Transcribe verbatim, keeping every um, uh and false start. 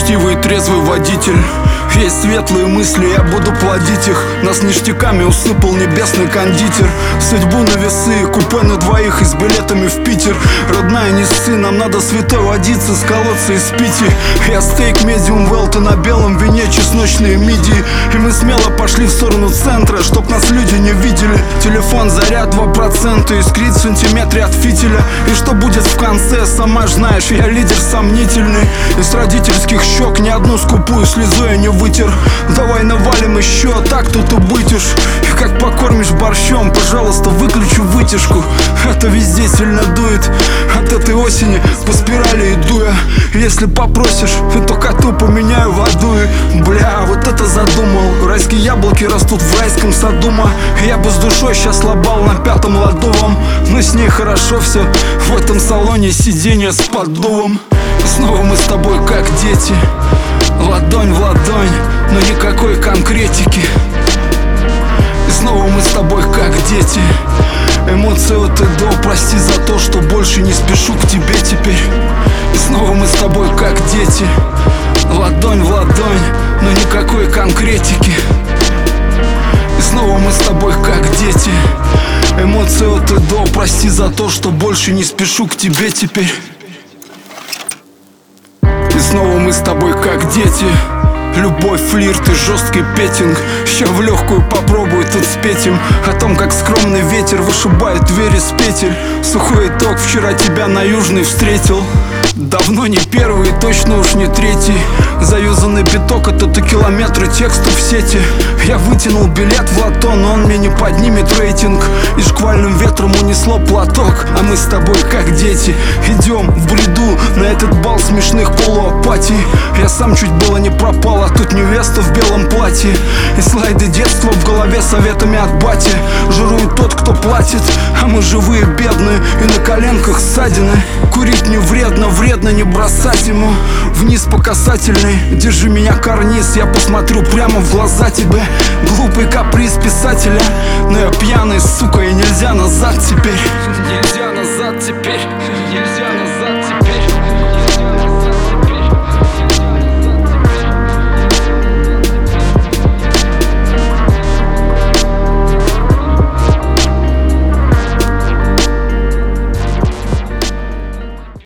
учтивый и трезвый водитель. Есть светлые мысли, я буду плодить их. Нас ништяками усыпал небесный кондитер. Судьбу на весы, купе на двоих и с билетами в Питер. Родная, не ссы, нам надо святой водиться с колодца из Пити. Я стейк медиум велта на белом вине, чесночные мидии. И мы смело пошли в сторону центра, чтоб нас люди не видели. Телефон заряд два процента, искрит в сантиметре от фитиля. И что будет в конце, сама ж знаешь, я лидер сомнительный. Из родительских щек ни одну скупую слезу я не вытер. Давай навалим еще, так тут и быть уж. И как покормишь борщом, пожалуйста, выключу вытяжку. Это везде сильно дует от этой осени, по спирали иду я. Если попросишь, то коту поменяю воду. И, бля, вот это задумал. Райские яблоки растут в райском саду. Я бы с душой сейчас лобал на пятом ладовом, но с ней хорошо все. В этом салоне сиденье с поддувом. Снова мы с тобой как дети, ладонь в ладонь, но никакой конкретики. И снова мы с тобой как дети. Эмоции от и до, прости за то, что больше не спешу к тебе теперь. И снова мы с тобой как дети, ладонь в ладонь, но никакой конкретики. И снова мы с тобой как дети. Эмоции от и до, прости за то, что больше не спешу к тебе теперь. И снова мы с тобой как дети. Любовь, флирт и жесткий петинг. Ща в легкую попробуй тут спеть им о том, как скромный ветер вышибает двери с петель. Сухой итог, вчера тебя на Южной встретил. Давно не первый, точно уж не третий. Заюзанный биток, это-то километры тексту в сети. Я вытянул билет в лото, но он мне не поднимет рейтинг. И шквальным ветром унесло платок. А мы с тобой как дети, идем в бреду на этот бал смешных полуапатий. Я сам чуть было не пропал, а тут невеста в белом платье. И слайды детства в голове советами от бати. Жирует тот, кто платит, а мы живые бедные. И на коленках ссадины. Курить не вредно, вредно не бросать ему. Вниз по касательной, держи меня карниз. Я посмотрю прямо в глаза тебе. Глупый каприз писателя, но я пьяный, сука, и нельзя назад теперь. Нельзя назад теперь.